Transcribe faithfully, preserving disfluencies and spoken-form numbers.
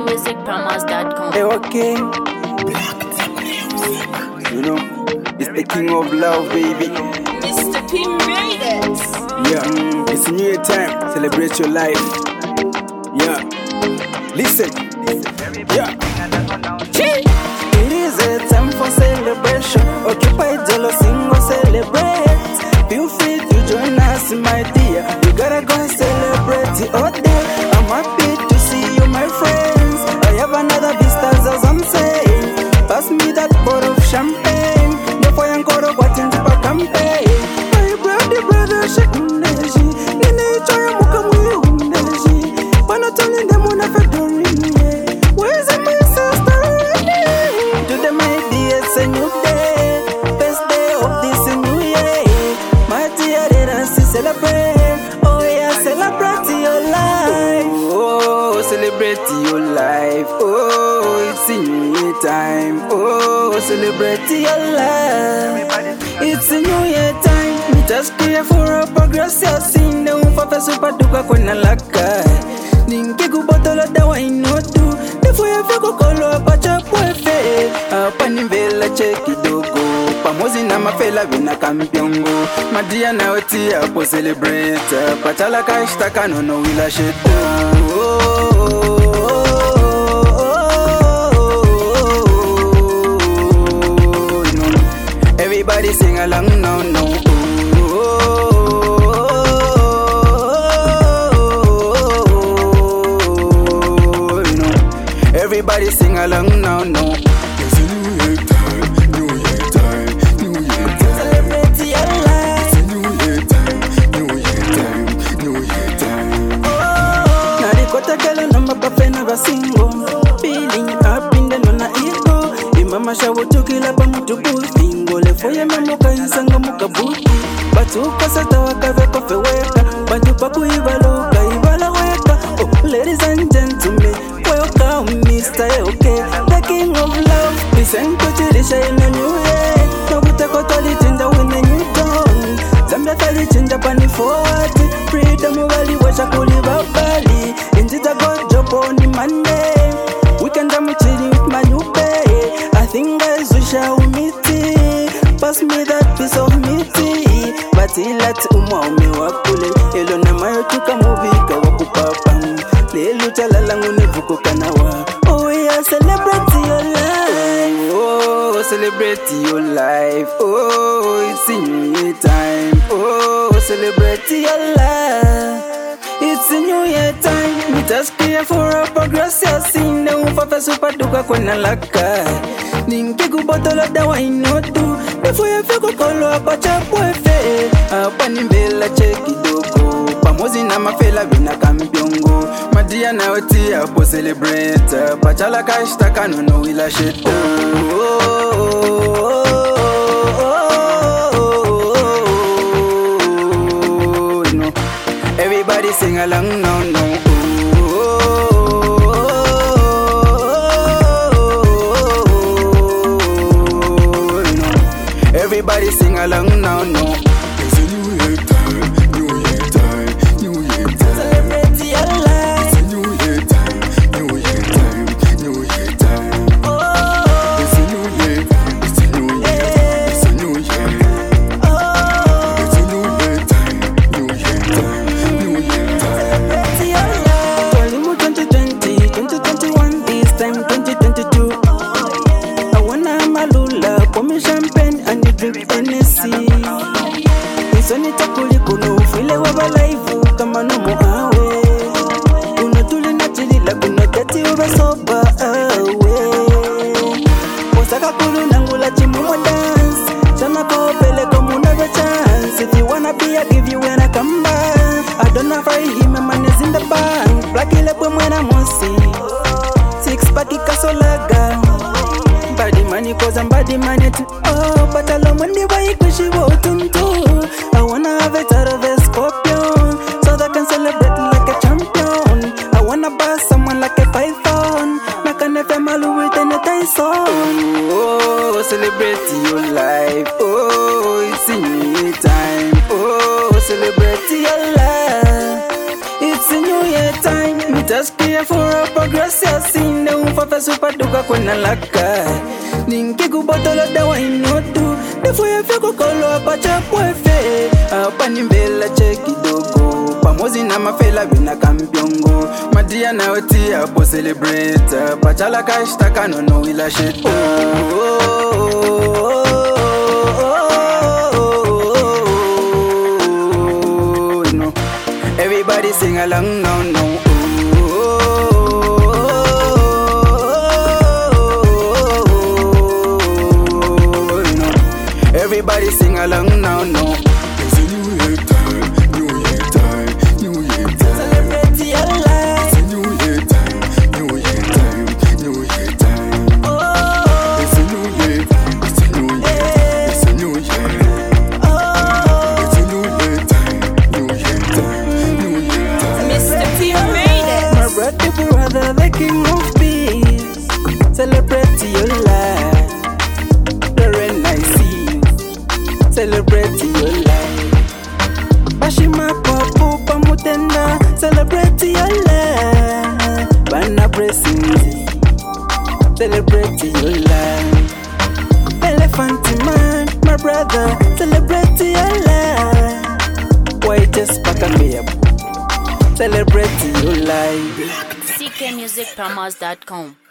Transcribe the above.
music promos dot com. Hey, okay. You know, it's the king of love, baby. Mister P made it. Yeah, it's a new year time. Celebrate your life. Yeah, listen. Yeah. It is a time for celebration. Occupy jealous, sing or celebrate. Feel free to join us, my dear. We gotta go and celebrate the all day. I'm happy to see you, my friends. I have another vistas, as I'm saying. Pass me that bottle of champagne. Before you go to what in the campaign. My brother, brother, shake undeji. Nene choya muka mwe undeji. Wanna turn in them on a factory. Where's my sister? Today, my dear, it's a new day. Best day of this new year. My dear, let us celebrate. Oh, yeah, celebrate your life. Oh, celebrate your life. Oh, it's a new year time. Oh, celebrate your life. It's a new year time. Me just pray for a progress. You're seeing the umfa super duka kwenye laka. Ninge kubotolo dawa inotu. Therefore you feel kukolo apacha pwefe. Hapa ni vela cheki dogo. Pamozi na mafela vina kampiongo. Madia na oti hapo celebrate. Pachala kashtaka nono wila sheto. Everybody sing along now, no. Everybody sing along now, no. It's a new year time, new year time, new year time. Celebrate your life. It's a new year time, new year time, new year time. Narikota kala na mapafe na basingo. Feeling happy ndeno na ego. Imama shawo tukila pa mutubu fingo. Lefo ya mamuka isanga muka buti. Batu kasata wakave kofe weka. Bantu papu ibaluka ibala weka. Oh, ladies and gentlemen, welcome Mister Okay, the king of love. Listen to Chirisha in a new year. No kutako toli chinda when a new dawn. Zambia tali chinda pani forty. Freedom wali washa kuli babali. Injita God job on Monday. Weekend I'm chilling with my new pay. I think guys we shall meet it. Pass me that piece of meat. Batilati umwaume wakule. Elo na mayo tuka muvika wakupapa. Lelu talalangu nevuko kanawa. Oh yeah, celebrate your life. Oh, celebrate your life. Oh, it's a new year time. Oh, celebrate your life. It's a new year time. Me just pray for a progress. You're seeing the umfa super duka kwenye laka. Ninge kubotolo dawa inotu. Before you feel kukolo apacha pwefe. Hapa ni vela cheki dogo. Pamozi na mafela vina kampiongo. Madia na oti hapo celebrate. Pachala kashtaka nono wila sheto. Everybody sing along now, no. Everybody sing along now, no. It's a new year time, new year time, new year time. Celebrate your life. It's a new year time, new year time, new year time. Oh, It's a new year, it's a new year, it's a new year. oh. It's a new year time, new year time, new year time. Celebrate your life. Twalimu twenty twenty, twenty twenty-one, this time twenty twenty-two. I wanna malula, pour me champagne and you drink Hennessy. Isoni takuli kuno ufile waba live kama no muawe. Uno tuli na chili la kuno kati ube soba awe. Osaka kulu nangula chimumo dance. Chama kopele komuna the chance. If you wanna be, I give you when I come back. I don't know if him, my man is in the bank. Black ilepo mwena mosi. Six pack ikasolaga. Body money cause I'm body money too. Oh, but I love when the way she won't do. I wanna have it out of a scorpion. So that I can celebrate like a champion. I wanna buy someone like a python. Like an F M L with a Tyson. Oh, celebrate your life. Oh, it's a new year time. Oh, celebrate your life. It's a new year time. Taskia for a progress, sin the umfa super duka kwena laka. Ninki kubotolo da wainotu. Defo ya fyako kolo apacha kwefe. Hapa ni mbela cheki dogo. Pamozi na mafela vina kampiongo. Madia na oti hapo celebrate. Pachala kashtaka no no ila shit. Oh, oh, oh, oh, oh, no. Everybody sing along now, no. Everybody sing along now, no. It's a new year time, new year time, new year time. Celebrate your life. It's a new year time, new year time, new year time. Oh, It's a new year, it's a new year, it's a new year. oh, It's a new year time, new year time, new year time. Mister P made it. my brother, brother, the king of peace. Celebrate your life. Very nice. Celebrate your life. Bashima papu pamutenda. Celebrate your life. Bana blessings. Celebrate your life. Elephant man, my brother. Celebrate your life. Why just pack a me up? Celebrate your life. C K music promos dot com